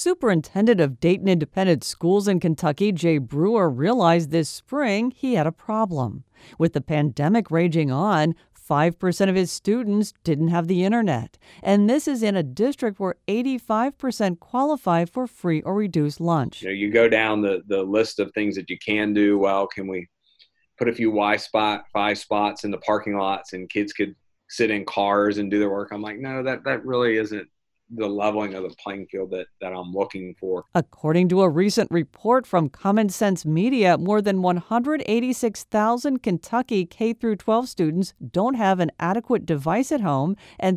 Superintendent of Dayton Independent Schools in Kentucky, Jay Brewer, realized this spring he had a problem. With the pandemic raging on, 5% of his students didn't have the internet. And this is in a district where 85% qualify for free or reduced lunch. You go down the list of things that you can do. Well, can we put a few Wi-Fi spots in the parking lots and kids could sit in cars and do their work? I'm like, no, that really isn't the leveling of the playing field that I'm looking for. According to a recent report from Common Sense Media, more than 186,000 Kentucky K-12 students don't have an adequate device at home, and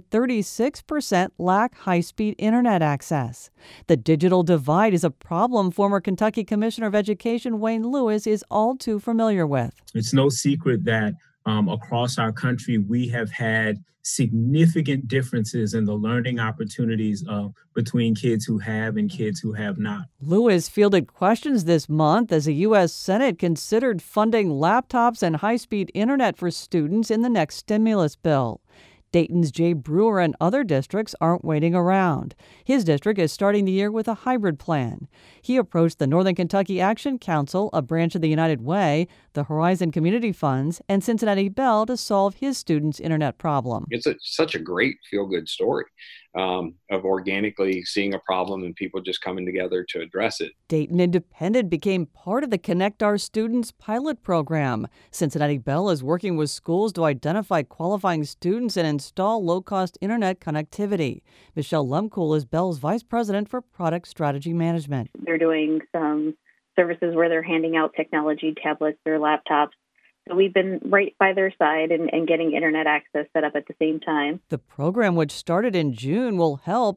36% lack high-speed internet access. The digital divide is a problem former Kentucky Commissioner of Education Wayne Lewis is all too familiar with. It's no secret that across our country, we have had significant differences in the learning opportunities between kids who have and kids who have not. Lewis fielded questions this month as the U.S. Senate considered funding laptops and high-speed internet for students in the next stimulus bill. Dayton's Jay Brewer and other districts aren't waiting around. His district is starting the year with a hybrid plan. He approached the Northern Kentucky Action Council, a branch of the United Way, the Horizon Community Funds, and Cincinnati Bell to solve his students' internet problem. It's such a great feel-good story of organically seeing a problem and people just coming together to address it. Dayton Independent became part of the Connect Our Students pilot program. Cincinnati Bell is working with schools to identify qualifying students and install low-cost internet connectivity. Michelle Lemkool is Bell's Vice President for Product Strategy Management. They're doing some services where they're handing out technology tablets or laptops. So we've been right by their side and getting internet access set up at the same time. The program, which started in June, will help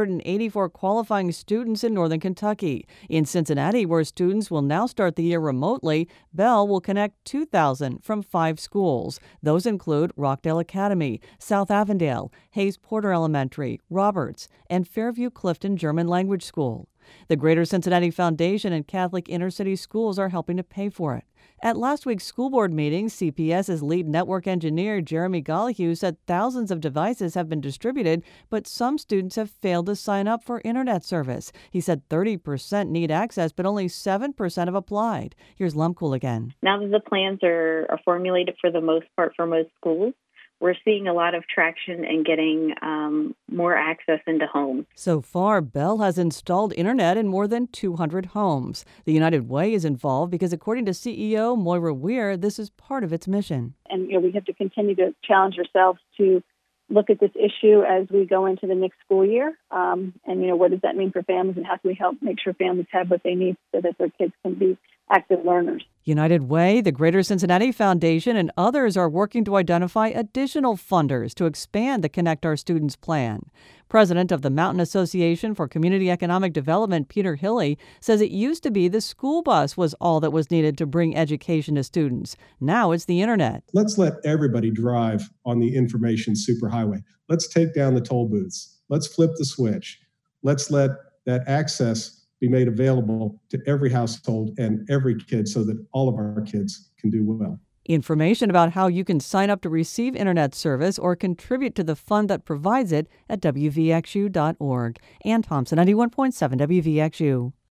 884 qualifying students in Northern Kentucky. In Cincinnati, where students will now start the year remotely, Bell will connect 2,000 from 5 schools. Those include Rockdale Academy, South Avondale, Hayes Porter Elementary, Roberts, and Fairview Clifton German Language School. The Greater Cincinnati Foundation and Catholic Intercity Schools are helping to pay for it. At last week's school board meeting, CPS's lead network engineer Jeremy Gollihue said thousands of devices have been distributed, but some students have failed to sign up for internet service. He said 30% need access, but only 7% have applied. Here's Lemkool again. Now that the plans are formulated for the most part for most schools, we're seeing a lot of traction and getting more access into homes. So far, Bell has installed internet in more than 200 homes. The United Way is involved because, according to CEO Moira Weir, this is part of its mission. And we have to continue to challenge ourselves to look at this issue as we go into the next school year. And what does that mean for families, and how can we help make sure families have what they need so that their kids can be active learners? United Way, the Greater Cincinnati Foundation, and others are working to identify additional funders to expand the Connect Our Students plan. President of the Mountain Association for Community Economic Development, Peter Hilley, says it used to be the school bus was all that was needed to bring education to students. Now it's the internet. Let's let everybody drive on the information superhighway. Let's take down the toll booths. Let's flip the switch. Let's let that access be made available to every household and every kid so that all of our kids can do well. Information about how you can sign up to receive internet service or contribute to the fund that provides it at WVXU.org. Ann Thompson, 91.7 WVXU.